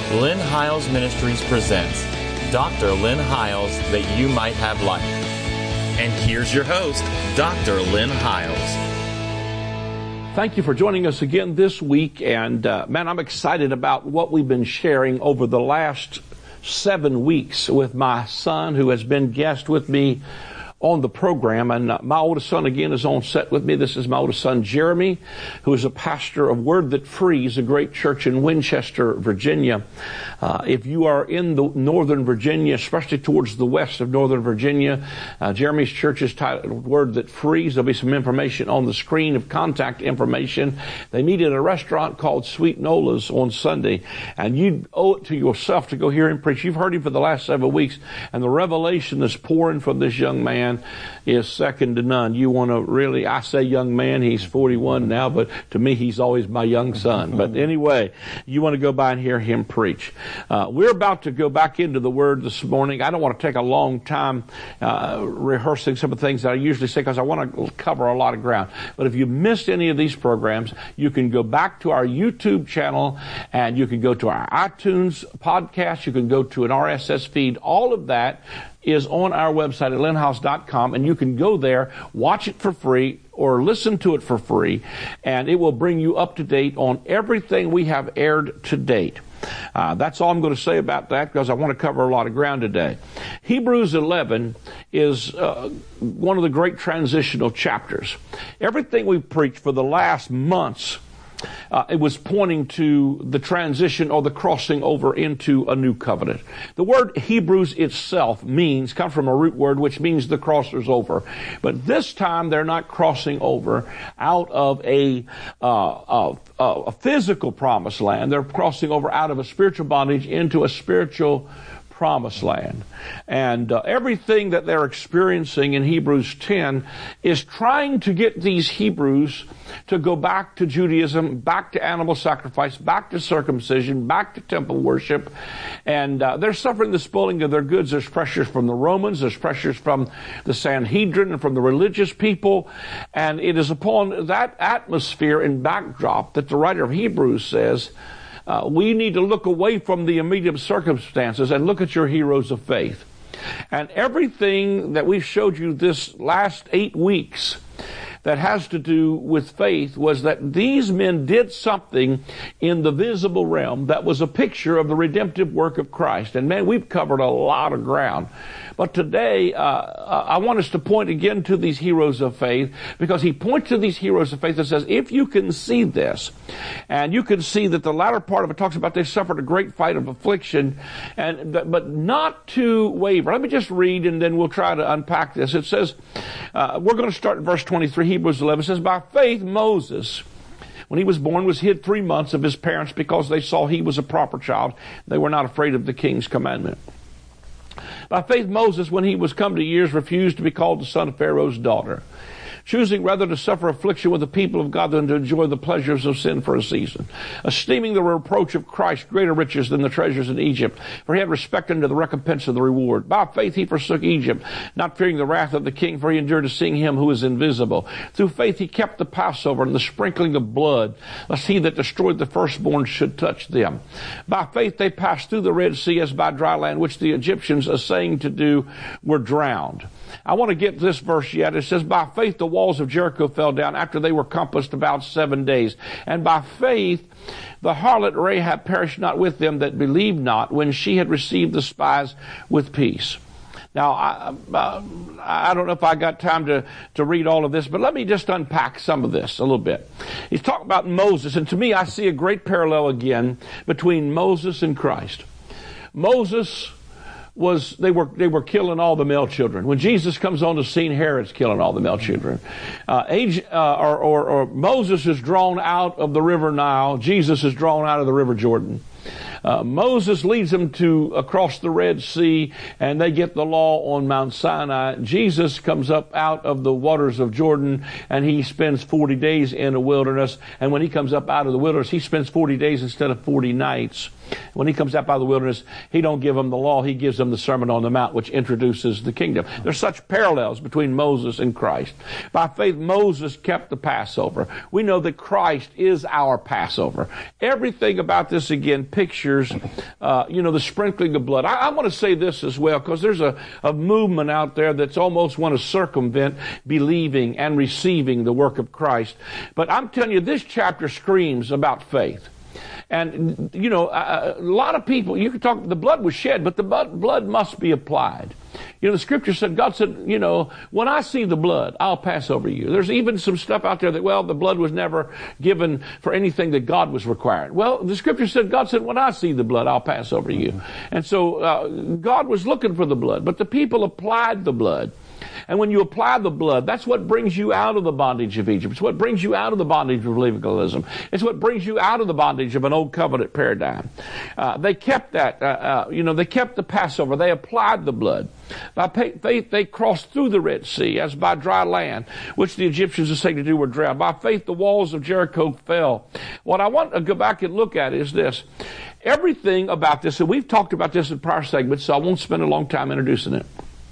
Lynn Hiles Ministries presents Dr. Lynn Hiles, that you might have life. And here's your host, Dr. Lynn Hiles. Thank you for joining us again this week. And man, I'm excited about what we've been sharing over the last 7 weeks with my son, who has been guest with me on the program. And my oldest son again is on set with me. This is my oldest son, Jeremy, who is a pastor of Word That Frees, a great church in Winchester, Virginia. If you are in the Northern Virginia, especially towards the west of Northern Virginia, Jeremy's church is titled Word That Frees. There'll be some information on the screen of contact information. They meet at a restaurant called Sweet Nola's on Sunday, and you owe it to yourself to go hear him preach. You've heard him for the last 7 weeks, and the revelation that's pouring from this young man is second to none. You want to really, I say young man, he's 41 now, but to me he's always my young son. But anyway, you want to go by and hear him preach. We're about to go back into the Word this morning. I don't want to take a long time rehearsing some of the things that I usually say, because I want to cover a lot of ground. But if you missed any of these programs, you can go back to our YouTube channel, and you can go to our iTunes podcast, you can go to an RSS feed. All of that is on our website at lynnhiles.com, and you can go there, watch it for free, or listen to it for free, and it will bring you up to date on everything we have aired to date. That's all I'm going to say about that, because I want to cover a lot of ground today. Hebrews 11 is one of the great transitional chapters. Everything we've preached for the last months, it was pointing to the transition or the crossing over into a new covenant. The word Hebrews itself comes from a root word which means the crossers over. But this time they're not crossing over out of a physical promised land. They're crossing over out of a spiritual bondage into a spiritual promised land. And everything that they're experiencing in Hebrews 10 is trying to get these Hebrews to go back to Judaism, back to animal sacrifice, back to circumcision, back to temple worship. And they're suffering the spoiling of their goods. There's pressures from the Romans, there's pressures from the Sanhedrin and from the religious people. And it is upon that atmosphere and backdrop that the writer of Hebrews says, we need to look away from the immediate circumstances and look at your heroes of faith. And everything that we've showed you this last 8 weeks that has to do with faith was that these men did something in the visible realm that was a picture of the redemptive work of Christ. And man, we've covered a lot of ground. But today, I want us to point again to these heroes of faith, because he points to these heroes of faith and says, if you can see this, and you can see that the latter part of it talks about they suffered a great fight of affliction, but not to waver. Let me just read, and then we'll try to unpack this. It says, we're going to start in verse 23. Hebrews 11 says, by faith Moses, when he was born, was hid 3 months of his parents because they saw he was a proper child. They were not afraid of the king's commandment. By faith Moses, when he was come to years, refused to be called the son of Pharaoh's daughter, choosing rather to suffer affliction with the people of God than to enjoy the pleasures of sin for a season, esteeming the reproach of Christ greater riches than the treasures in Egypt, for he had respect unto the recompense of the reward. By faith he forsook Egypt, not fearing the wrath of the king, for he endured to see him who is invisible. Through faith he kept the Passover and the sprinkling of blood, lest he that destroyed the firstborn should touch them. By faith they passed through the Red Sea as by dry land, which the Egyptians, essaying to do, were drowned. I want to get this verse yet. It says, by faith the walls of Jericho fell down after they were compassed about 7 days. And by faith the harlot Rahab perished not with them that believed not, when she had received the spies with peace. Now, I don't know if I got time to read all of this, but let me just unpack some of this a little bit. He's talking about Moses, and to me I see a great parallel again between Moses and Christ. Moses they were killing all the male children. When Jesus comes on the scene, Herod's killing all the male children. Moses is drawn out of the river Nile. Jesus is drawn out of the river Jordan. Moses leads them across the Red Sea, and they get the law on Mount Sinai. Jesus comes up out of the waters of Jordan, and he spends 40 days in the wilderness. And when he comes up out of the wilderness, he spends 40 days instead of 40 nights. When he comes up out of the wilderness, he don't give them the law. He gives them the Sermon on the Mount, which introduces the kingdom. There's such parallels between Moses and Christ. By faith, Moses kept the Passover. We know that Christ is our Passover. Everything about this, again, pictures pictures, the sprinkling of blood. I want to say this as well, because there's a movement out there that's almost want to circumvent believing and receiving the work of Christ. But I'm telling you, this chapter screams about faith. And, a lot of people, you can talk, the blood was shed, but the blood must be applied. The scripture said, God said, when I see the blood, I'll pass over you. There's even some stuff out there that, the blood was never given for anything that God was requiring. Well, the scripture said, God said, when I see the blood, I'll pass over you. And so God was looking for the blood, but the people applied the blood. And when you apply the blood, that's what brings you out of the bondage of Egypt. It's what brings you out of the bondage of legalism. It's what brings you out of the bondage of an old covenant paradigm. They kept that, they kept the Passover. They applied the blood. By faith, they crossed through the Red Sea as by dry land, which the Egyptians are saying to do were drowned. By faith, the walls of Jericho fell. What I want to go back and look at is this. Everything about this, and we've talked about this in prior segments, so I won't spend a long time introducing it.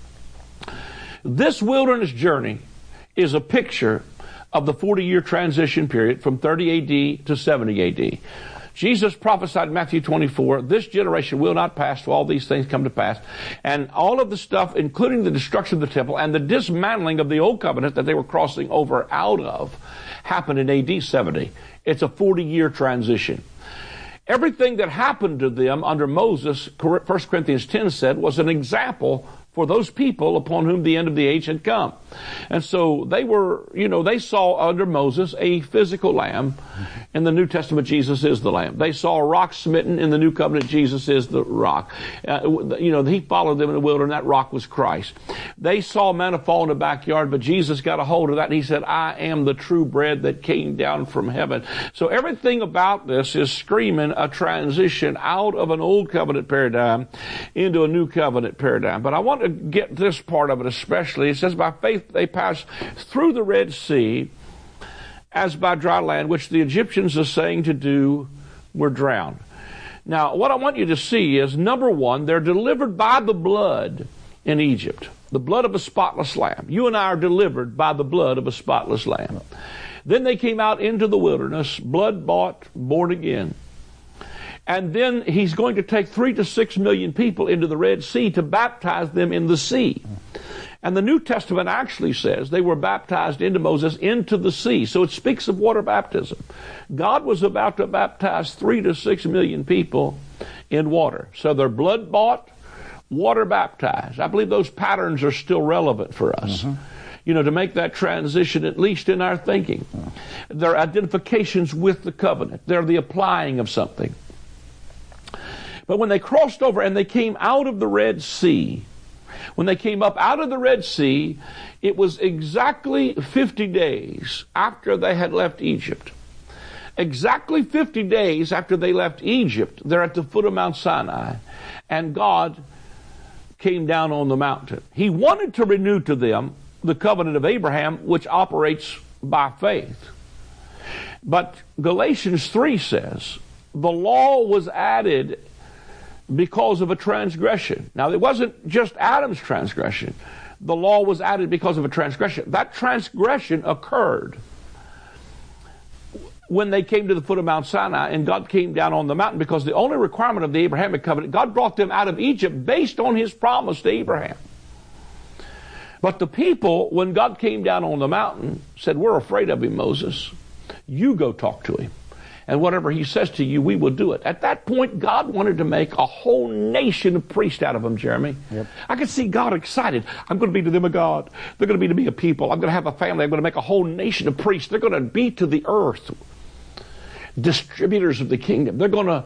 This wilderness journey is a picture of the 40-year transition period from 30 AD to 70 AD. Jesus prophesied in Matthew 24, this generation will not pass till all these things come to pass. And all of the stuff, including the destruction of the temple and the dismantling of the old covenant that they were crossing over out of, happened in AD 70. It's a 40-year transition. Everything that happened to them under Moses, 1 Corinthians 10 said, was an example for those people upon whom the end of the age had come. And so they were, they saw under Moses a physical lamb. In the New Testament, Jesus is the lamb. They saw a rock smitten. In the New Covenant, Jesus is the rock. He followed them in the wilderness, and that rock was Christ. They saw manna fall in the backyard, but Jesus got a hold of that, and he said, I am the true bread that came down from heaven. So everything about this is screaming a transition out of an old covenant paradigm into a new covenant paradigm. But I want to get this part of it especially. It says, by faith they passed through the Red Sea as by dry land, which the Egyptians are saying to do were drowned. Now, what I want you to see is, number one, they're delivered by the blood in Egypt, the blood of a spotless lamb. You and I are delivered by the blood of a spotless lamb. Then they came out into the wilderness, blood-bought, born again. And then he's going to take 3 to 6 million people into the Red Sea to baptize them in the sea. And the New Testament actually says they were baptized into Moses into the sea. So it speaks of water baptism. God was about to baptize 3 to 6 million people in water. So they're blood-bought, water baptized. I believe those patterns are still relevant for us. To make that transition, at least in our thinking. They're identifications with the covenant. They're the applying of something. But when they crossed over and they came out of the Red Sea, when they came up out of the Red Sea, it was exactly 50 days after they had left Egypt. Exactly 50 days after they left Egypt, they're at the foot of Mount Sinai, and God came down on the mountain. He wanted to renew to them the covenant of Abraham, which operates by faith. But Galatians 3 says, the law was added because of a transgression. Now, it wasn't just Adam's transgression. The law was added because of a transgression. That transgression occurred when they came to the foot of Mount Sinai and God came down on the mountain, because the only requirement of the Abrahamic covenant, God brought them out of Egypt based on his promise to Abraham. But the people, when God came down on the mountain, said, we're afraid of him, Moses. You go talk to him. And whatever he says to you, we will do it. At that point, God wanted to make a whole nation of priests out of them, Jeremy. Yep. I could see God excited. I'm going to be to them a God. They're going to be to me a people. I'm going to have a family. I'm going to make a whole nation of priests. They're going to be to the earth distributors of the kingdom. They're going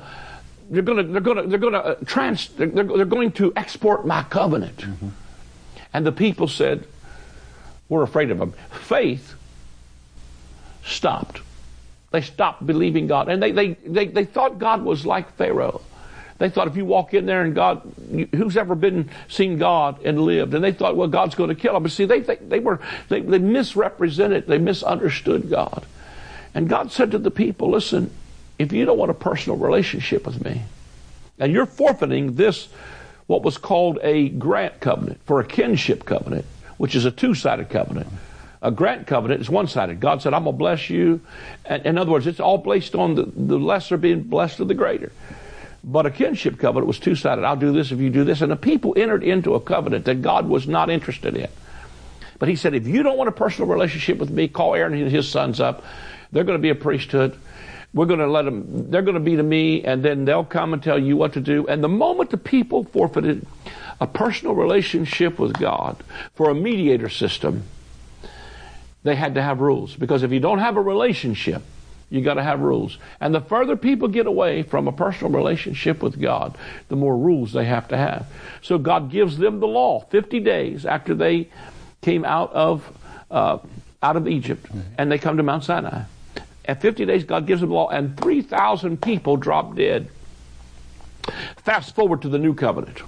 to export my covenant. And the people said, we're afraid of him. Faith stopped. They stopped believing God. And they thought God was like Pharaoh. They thought if you walk in there and God, who's ever seen God and lived? And they thought, well, God's going to kill them. But see, they misrepresented, they misunderstood God. And God said to the people, listen, if you don't want a personal relationship with me, and you're forfeiting this, what was called a grant covenant for a kinship covenant, which is a two-sided covenant. A grant covenant is one-sided. God said, I'm going to bless you. And in other words, it's all based on the lesser being blessed of the greater. But a kinship covenant was two-sided. I'll do this if you do this. And the people entered into a covenant that God was not interested in. But he said, if you don't want a personal relationship with me, call Aaron and his sons up. They're going to be a priesthood. We're going to let them, they're going to be to me, and then they'll come and tell you what to do. And the moment the people forfeited a personal relationship with God for a mediator system, they had to have rules. Because if you don't have a relationship, you got to have rules. And the further people get away from a personal relationship with God, the more rules they have to have. So God gives them the law 50 days after they came out of Egypt, and they come to Mount Sinai. At 50 days, God gives them the law, and 3,000 people drop dead. Fast forward to the new covenant.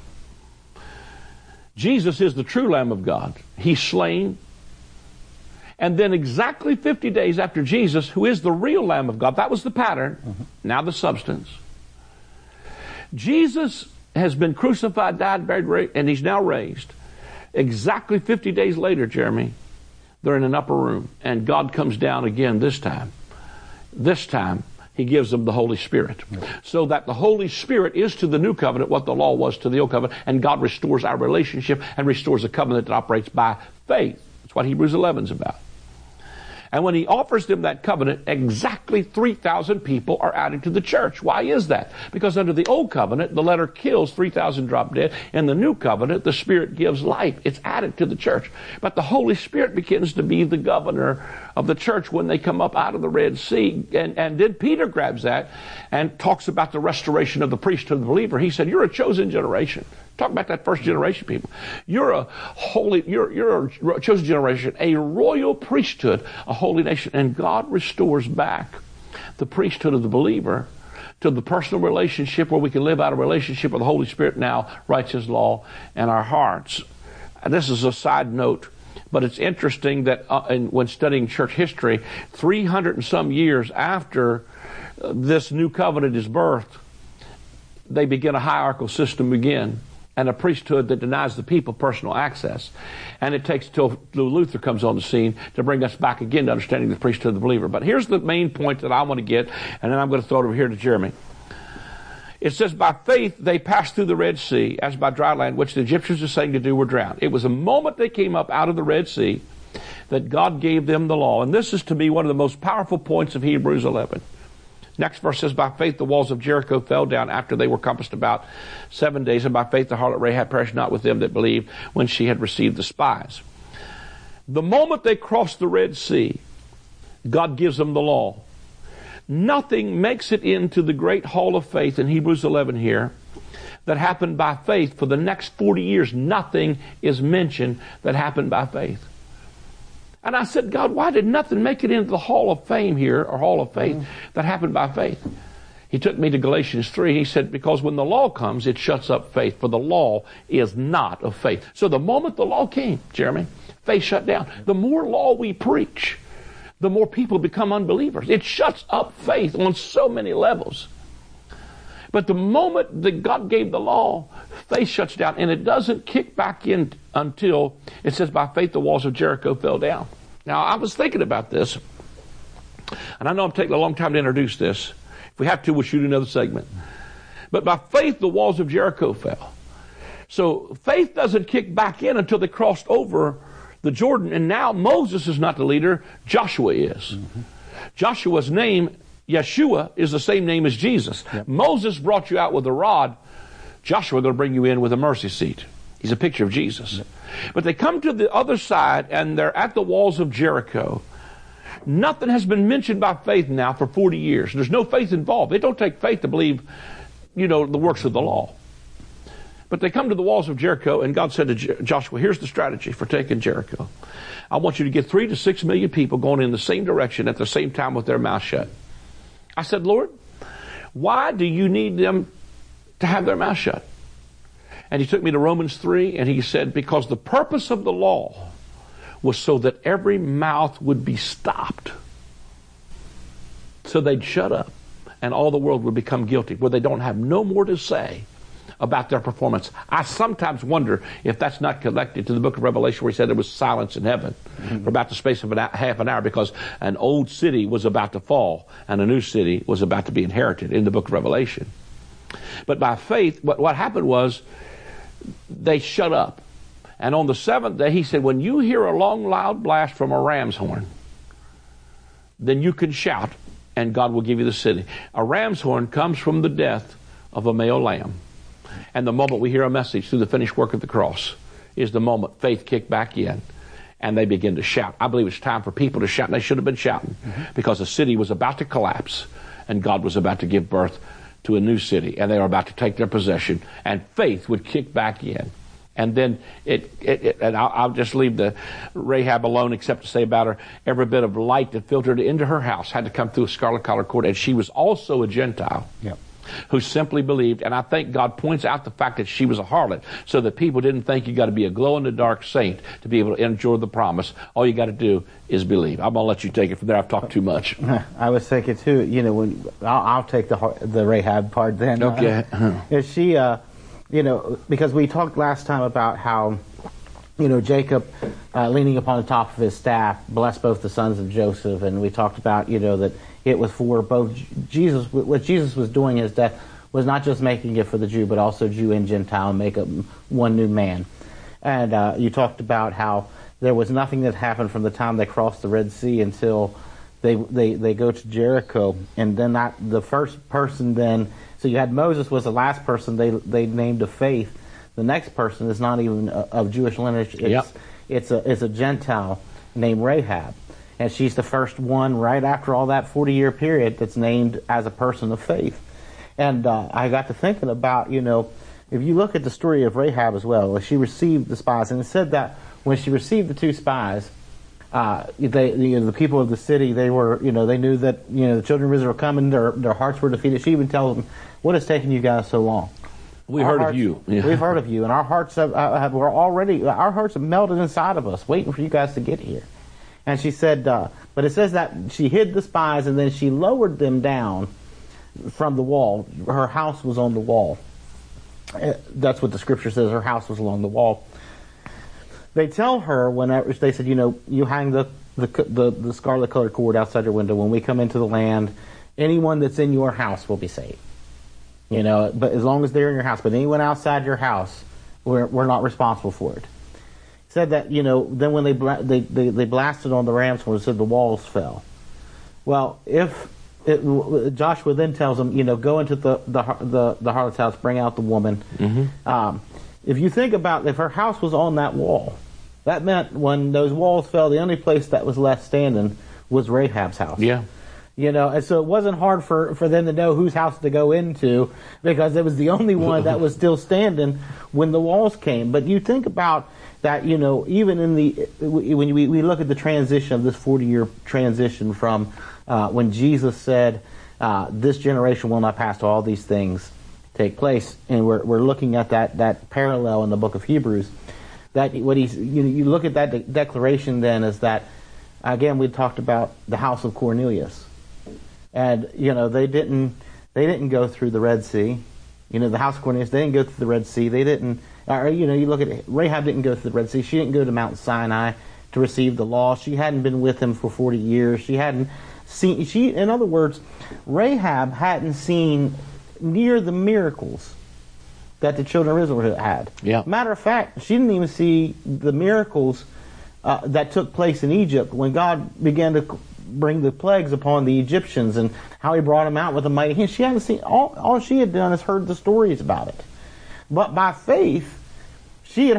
Jesus is the true Lamb of God. He's slain. And then exactly 50 days after Jesus, who is the real Lamb of God, that was the pattern, now the substance. Jesus has been crucified, died, buried, and he's now raised. Exactly 50 days later, Jeremy, they're in an upper room, and God comes down again this time. This time, he gives them the Holy Spirit. So that the Holy Spirit is to the new covenant what the law was to the old covenant, and God restores our relationship and restores a covenant that operates by faith. That's what Hebrews 11 is about. And when he offers them that covenant, exactly 3,000 people are added to the church. Why is that? Because under the old covenant, the letter kills, 3,000 drop dead. In the new covenant, the Spirit gives life. It's added to the church. But the Holy Spirit begins to be the governor of the church when they come up out of the Red Sea. And then Peter grabs that and talks about the restoration of the priesthood of the believer. He said, you're a chosen generation. Talk about that first generation people. You're a chosen generation, a royal priesthood, a holy nation. And God restores back the priesthood of the believer to the personal relationship where we can live out a relationship with the Holy Spirit now, writes His law in our hearts. And this is a side note, but it's interesting that when studying church history, 300 and some years after this new covenant is birthed, they begin a hierarchical system again, and a priesthood that denies the people personal access. And it takes till Luther comes on the scene to bring us back again to understanding the priesthood of the believer. But here's the main point that I want to get, and then I'm going to throw it over here to Jeremy. It says, by faith they passed through the Red Sea as by dry land, which the Egyptians were saying to do were drowned. It was the moment they came up out of the Red Sea that God gave them the law. And this is to me one of the most powerful points of Hebrews 11. Next verse says, by faith the walls of Jericho fell down after they were compassed about 7 days, and by faith the harlot Rahab perished not with them that believed when she had received the spies. The moment they crossed the Red Sea, God gives them the law. Nothing makes it into the great hall of faith in Hebrews 11 here that happened by faith. For the next 40 years, nothing is mentioned that happened by faith. And I said, God, why did nothing make it into the hall of fame here, or hall of faith, that happened by faith? He took me to Galatians 3. He said, because when the law comes, it shuts up faith, for the law is not of faith. So the moment the law came, Jeremy, faith shut down. The more law we preach, the more people become unbelievers. It shuts up faith on so many levels. But the moment that God gave the law, faith shuts down, and it doesn't kick back in until it says, by faith the walls of Jericho fell down. Now, I was thinking about this, and I know I'm taking a long time to introduce this. If we have to, we'll shoot another segment. But by faith the walls of Jericho fell. So faith doesn't kick back in until they crossed over the Jordan, and now Moses is not the leader, Joshua is. Joshua's name, Yeshua, is the same name as Jesus. Yep. Moses brought you out with a rod. Joshua going to bring you in with a mercy seat. He's a picture of Jesus. Yep. But they come to the other side, and they're at the walls of Jericho. Nothing has been mentioned by faith now for 40 years. There's no faith involved. It don't take faith to believe, the works of the law. But they come to the walls of Jericho, and God said to Joshua, here's the strategy for taking Jericho. I want you to get 3 to 6 million people going in the same direction at the same time with their mouth shut. I said, Lord, why do you need them to have their mouth shut? And he took me to Romans 3, and he said, because the purpose of the law was so that every mouth would be stopped. So they'd shut up, and all the world would become guilty, where they don't have no more to say about their performance. I sometimes wonder if that's not connected to the book of Revelation, where he said there was silence in heaven for about the space of half an hour, because an old city was about to fall and a new city was about to be inherited in the book of Revelation. But by faith, what happened was they shut up. And on the seventh day, he said, when you hear a long, loud blast from a ram's horn, then you can shout, and God will give you the city. A ram's horn comes from the death of a male lamb. And the moment we hear a message through the finished work of the cross is the moment faith kicked back in, and they begin to shout. I believe it's time for people to shout, and they should have been shouting, because the city was about to collapse, and God was about to give birth to a new city, and they were about to take their possession, and faith would kick back in. And then and I'll just leave the Rahab alone, except to say about her, every bit of light that filtered into her house had to come through a scarlet collar cord, and she was also a Gentile. Yep. Who simply believed. And I think God points out the fact that she was a harlot so that people didn't think you got to be a glow-in-the-dark saint to be able to enjoy the promise. All you got to do is believe. I'm going to let you take it from there. I've talked too much. I was thinking, too, when I'll take the Rahab part then. Okay. Is she, because we talked last time about how, Jacob, leaning upon the top of his staff, blessed both the sons of Joseph, and we talked about, that it was for both Jesus. What Jesus was doing in his death was not just making it for the Jew, but also Jew and Gentile, and make up one new man. And you talked about how there was nothing that happened from the time they crossed the Red Sea until they go to Jericho, and then the first person then. So you had Moses was the last person they named of faith. The next person is not even of Jewish lineage. It's a Gentile named Rahab. And she's the first one right after all that 40-year period that's named as a person of faith. And I got to thinking about, if you look at the story of Rahab as well, she received the spies. And it said that when she received the two spies, the people of the city, they were, they knew that, the children of Israel were coming, their hearts were defeated. She even tells them, what has taken you guys so long? We heard of you. Yeah. We've heard of you, and our hearts our hearts have melted inside of us, waiting for you guys to get here. And she said, but it says that she hid the spies, and then she lowered them down from the wall. Her house was on the wall. That's what the scripture says. Her house was along the wall. They tell her whenever they said, you hang the scarlet colored cord outside your window. When we come into the land, anyone that's in your house will be saved. But as long as they're in your house. But anyone outside your house, we're not responsible for it. Said that, then when they blasted on the ram's horn, it said the walls fell. Well, Joshua then tells them, go into the harlot's house, bring out the woman. Mm-hmm. If you think about if her house was on that wall, that meant when those walls fell, the only place that was left standing was Rahab's house. Yeah. And so it wasn't hard for them to know whose house to go into, because it was the only one that was still standing when the walls came. But you think about that, even when we look at the transition of this 40-year transition from when Jesus said, this generation will not pass till all these things take place, and we're looking at that parallel in the book of Hebrews. That what you look at that declaration then is that, again, we talked about the house of Cornelius. And, they didn't go through the Red Sea. The house of Cornelius, they didn't go through the Red Sea. They didn't, you look at it, Rahab didn't go through the Red Sea. She didn't go to Mount Sinai to receive the law. She hadn't been with him for 40 years. She hadn't seen, in other words, Rahab hadn't seen near the miracles that the children of Israel had. Yeah. Matter of fact, she didn't even see the miracles that took place in Egypt when God began to bring the plagues upon the Egyptians and how he brought them out with a mighty hand. She hadn't seen, all she had done is heard the stories about it. But by faith, she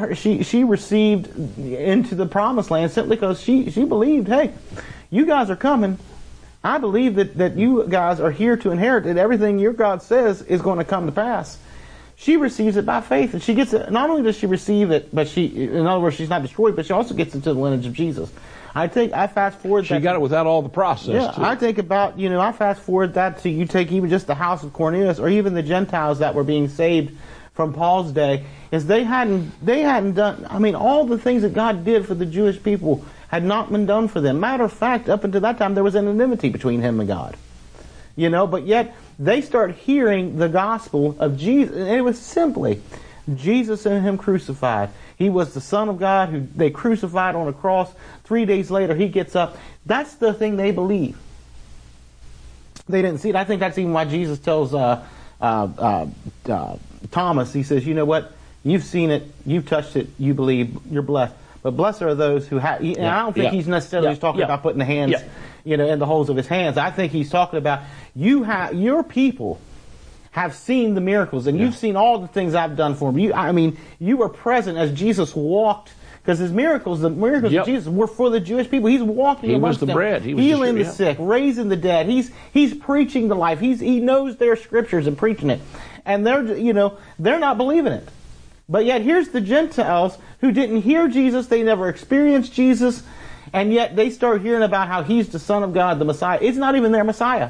received into the promised land simply because she believed, hey, you guys are coming. I believe that you guys are here to inherit it. Everything your God says is going to come to pass. She receives it by faith, and she gets it. Not only does she receive it, but in other words, she's not destroyed, but she also gets into the lineage of Jesus. I fast forward. She got it without all the process. Yeah, too. I think about, I fast forward that to you take even just the house of Cornelius, or even the Gentiles that were being saved from Paul's day, is they hadn't done. All the things that God did for the Jewish people had not been done for them. Matter of fact, up until that time, there was an enmity between him and God. But yet they start hearing the gospel of Jesus, and it was simply Jesus and him crucified. He was the Son of God who they crucified on a cross. 3 days later, he gets up. That's the thing they believe. They didn't see it. I think that's even why Jesus tells Thomas, he says, you know what? You've seen it, you've touched it, you believe, you're blessed. But blessed are those who have. And I don't think he's necessarily talking about putting the hands, in the holes of his hands. I think he's talking about your people have seen the miracles, and you've seen all the things I've done for them. You were present as Jesus walked. Because the miracles of Jesus were for the Jewish people. He's walking amongst them. He was the bread. He was healing the sick, raising the dead. He's preaching the life. He knows their scriptures and preaching it. And they're not believing it. But yet here's the Gentiles who didn't hear Jesus. They never experienced Jesus. And yet they start hearing about how he's the Son of God, the Messiah. It's not even their Messiah.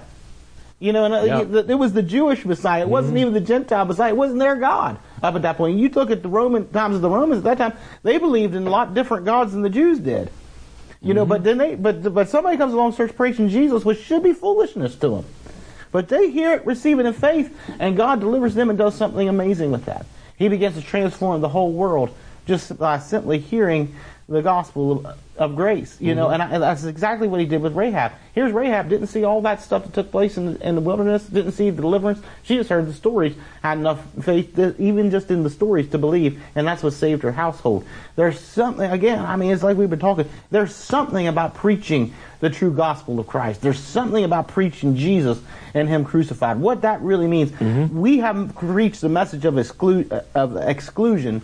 It was the Jewish Messiah. It wasn't even the Gentile Messiah. It wasn't their God up at that point. You look at the Roman times of the Romans at that time, they believed in a lot different gods than the Jews did. But then but somebody comes along and starts preaching Jesus, which should be foolishness to them. But they hear it, receive it in faith, and God delivers them and does something amazing with that. He begins to transform the whole world just by simply hearing the gospel of grace, and that's exactly what he did with Rahab. Here's Rahab, didn't see all that stuff that took place in the wilderness, didn't see the deliverance. She just heard the stories, had enough faith, even just in the stories, to believe, and that's what saved her household. There's something, again, it's like we've been talking, there's something about preaching the true gospel of Christ. There's something about preaching Jesus and him crucified. What that really means, we haven't preached the message of exclusion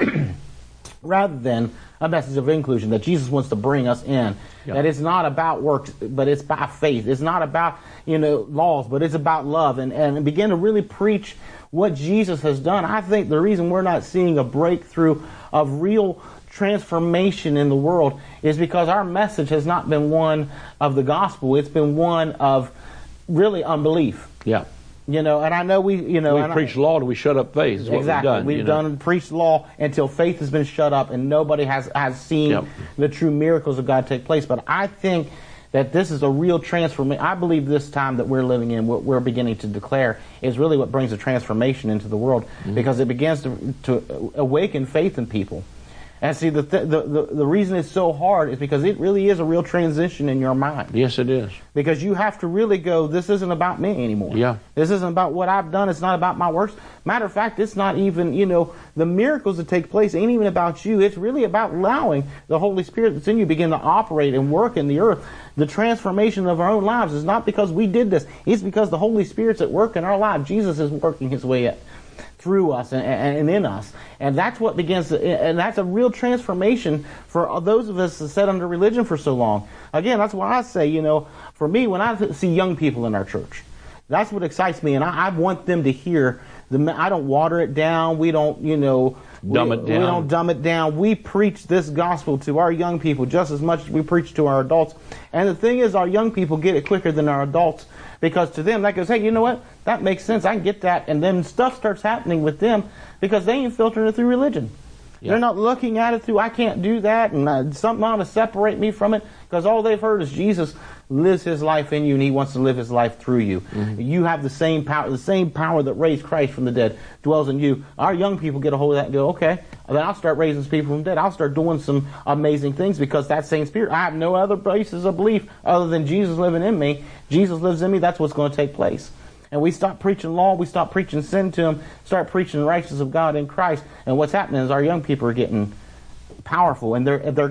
rather than a message of inclusion, that Jesus wants to bring us in. That it's not about works, but it's by faith. It's not about, laws, but it's about love. And begin to really preach what Jesus has done. I think the reason we're not seeing a breakthrough of real transformation in the world is because our message has not been one of the gospel. It's been one of really unbelief. Yeah. And I know we preach law till we shut up faith. Is what exactly. We've done. We've done preached law until faith has been shut up and nobody has seen the true miracles of God take place. But I think that this is a real transformation. I believe this time that we're living in, what we're beginning to declare, is really what brings a transformation into the world, because it begins to awaken faith in people. And see, the reason it's so hard is because it really is a real transition in your mind. Yes, it is. Because you have to really go, this isn't about me anymore. Yeah. This isn't about what I've done. It's not about my works. Matter of fact, it's not even, the miracles that take place ain't even about you. It's really about allowing the Holy Spirit that's in you begin to operate and work in the earth. The transformation of our own lives is not because we did this. It's because the Holy Spirit's at work in our lives. Jesus is working his way through us and in us. And that's what begins and that's a real transformation for those of us that sat under religion for so long. Again, that's why I say, for me, when I see young people in our church, that's what excites me, and I want them to hear I don't water it down. We don't, dumb it down. We don't dumb it down. We preach this gospel to our young people just as much as we preach to our adults. And the thing is, our young people get it quicker than our adults, because to them, that goes, hey, you know what? That makes sense. I can get that. And then stuff starts happening with them because they ain't filtering it through religion. Yeah. They're not looking at it through, I can't do that, and something ought to separate me from it, because all they've heard is Jesus lives his life in you, and he wants to live his life through you. You have the same power that raised Christ from the dead dwells in you. Our young people get a hold of that and go, okay, then I'll start raising people from the dead. I'll start doing some amazing things because that same Spirit, I have no other basis of belief other than Jesus living in me. Jesus lives in me, that's what's going to take place. And we stop preaching law, we stop preaching sin to them, start preaching the righteousness of God in Christ. And what's happening is our young people are getting powerful, and they're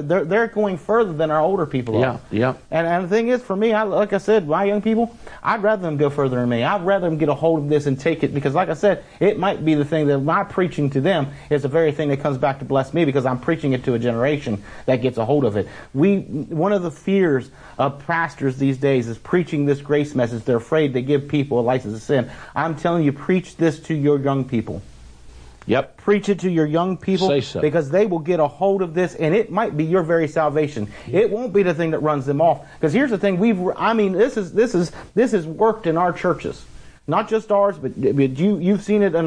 going further than our older people are. And the thing is, for me, like I said, my young people, I'd rather them go further than me. I'd rather them get a hold of this and take it, because like I said, it might be the thing that my preaching to them is the very thing that comes back to bless me, because I'm preaching it to a generation that gets a hold of it. One of the fears of pastors these days is preaching this grace message. They're afraid to give people a license to sin. I'm telling you, preach this to your young people. Yep. Preach it to your young people. Say so. Because they will get a hold of this, and it might be your very salvation. It won't be the thing that runs them off. Because here's the thing, this is worked in our churches. Not just ours, but you've seen it in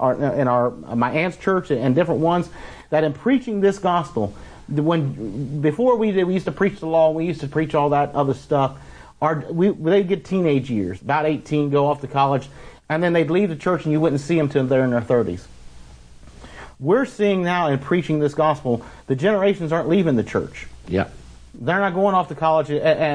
my aunt's church and different ones, that in preaching this gospel, before we used to preach the law, we used to preach all that other stuff. They'd get teenage years, about 18, go off to college, and then they'd leave the church and you wouldn't see them till they're in their 30s. We're seeing now in preaching this gospel, the generations aren't leaving the church. Yeah. They're not going off to college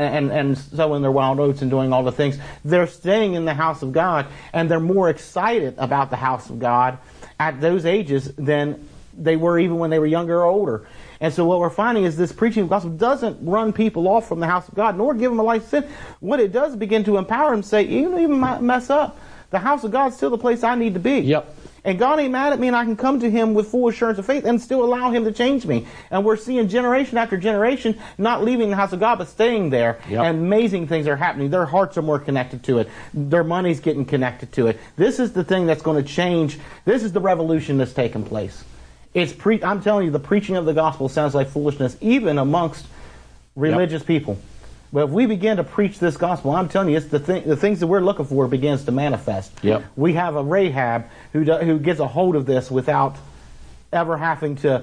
and sowing their wild oats and doing all the things. They're staying in the house of God, and they're more excited about the house of God at those ages than they were even when they were younger or older. And so what we're finding is this preaching of the gospel doesn't run people off from the house of God, nor give them a life of sin. What it does is begin to empower them to say, even mess up, the house of God's still the place I need to be. Yep. And God ain't mad at me, and I can come to Him with full assurance of faith and still allow Him to change me. And we're seeing generation after generation not leaving the house of God, but staying there. Yep. And amazing things are happening. Their hearts are more connected to it. Their money's getting connected to it. This is the thing that's going to change. This is the revolution that's taking place. I'm telling you, the preaching of the gospel sounds like foolishness, even amongst religious people. But if we begin to preach this gospel, I'm telling you, it's the things that we're looking for begins to manifest. Yep. We have a Rahab who gets a hold of this without ever having to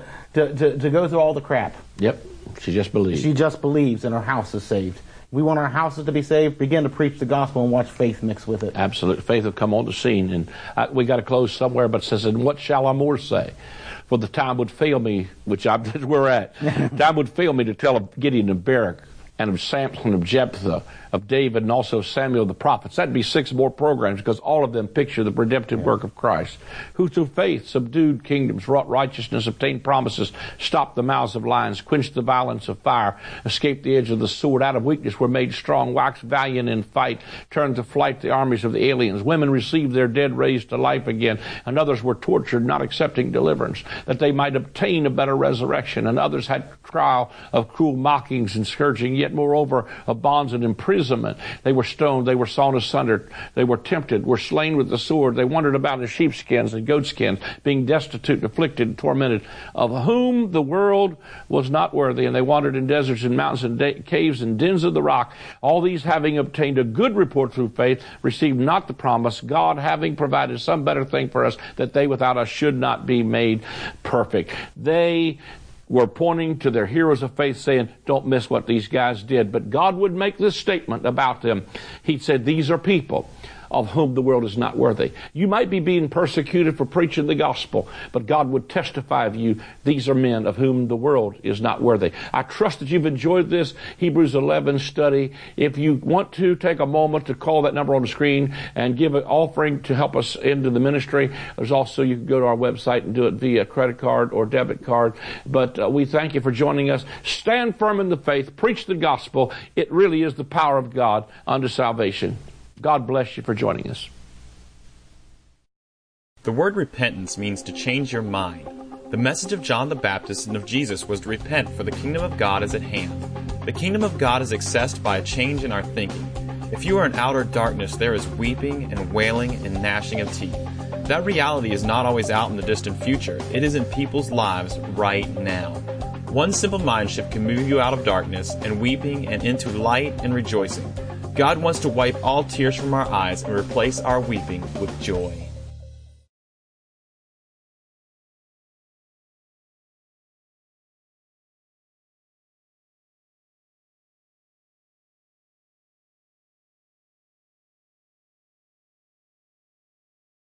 go through all the crap. Yep. She just believes. She just believes, and her house is saved. We want our houses to be saved. Begin to preach the gospel and watch faith mix with it. Absolutely. Faith will come on the scene. And we got to close somewhere, but it says, and what shall I more say? For the time would fail me, which we're at. Time would fail me to tell of Gideon and Barak, and of Samson, of Jephthah, of David, and also Samuel the prophets. That'd be 6 more programs, because all of them picture the redemptive work of Christ, who through faith subdued kingdoms, wrought righteousness, obtained promises, stopped the mouths of lions, quenched the violence of fire, escaped the edge of the sword, out of weakness were made strong, waxed valiant in fight, turned to flight the armies of the aliens. Women received their dead raised to life again, and others were tortured, not accepting deliverance, that they might obtain a better resurrection. And others had trial of cruel mockings and scourging, yet moreover of bonds and imprisonment. They were stoned, they were sawn asunder, they were tempted, were slain with the sword, they wandered about in sheepskins and goatskins, being destitute, afflicted, and tormented, of whom the world was not worthy, and they wandered in deserts and mountains and caves and dens of the rock. All these, having obtained a good report through faith, received not the promise, God having provided some better thing for us, that they without us should not be made perfect. They were pointing to their heroes of faith, saying, don't miss what these guys did. But God would make this statement about them. He said, these are people of whom the world is not worthy. You might be being persecuted for preaching the gospel, but God would testify of you, these are men of whom the world is not worthy. I trust that you've enjoyed this Hebrews 11 study. If you want to, take a moment to call that number on the screen and give an offering to help us into the ministry. There's also, you can go to our website and do it via credit card or debit card. But we thank you for joining us. Stand firm in the faith. Preach the gospel. It really is the power of God unto salvation. God bless you for joining us. The word repentance means to change your mind. The message of John the Baptist and of Jesus was to repent, for the kingdom of God is at hand. The kingdom of God is accessed by a change in our thinking. If you are in outer darkness, there is weeping and wailing and gnashing of teeth. That reality is not always out in the distant future. It is in people's lives right now. One simple mind shift can move you out of darkness and weeping and into light and rejoicing. God wants to wipe all tears from our eyes and replace our weeping with joy.